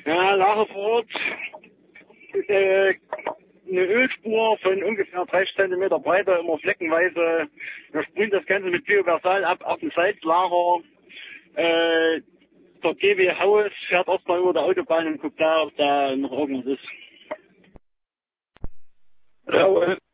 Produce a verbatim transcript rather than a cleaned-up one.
Ja, Lager vor Ort. Äh, eine Ölspur von ungefähr dreißig Zentimeter Breite, immer fleckenweise. Wir sprühen das Ganze mit Bioversal ab auf dem Salzlager. Äh, der G W Haus fährt erstmal über der Autobahn und guckt da, ob da noch irgendwas ist. Jawohl.